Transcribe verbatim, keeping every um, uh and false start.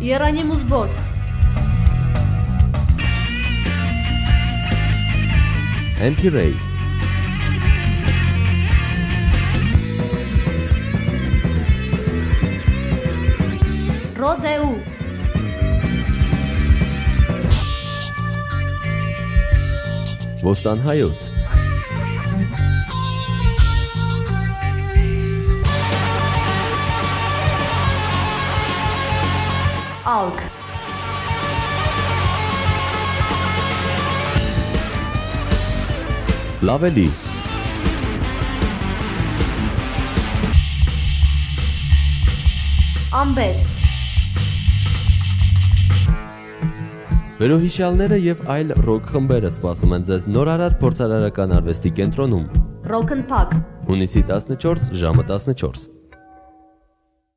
Ieronimous Boss Anti-Ray Rodeu Ոստան հայոց Alk Լավելի Ամբեր Վերոհիշյալները եւ այլ ռոք խմբերը սպասում են ձեզ նորարար փորձարարական արվեստի կենտրոնում Rock and Pack հունիսի տասնչորս ժամը տասնչորս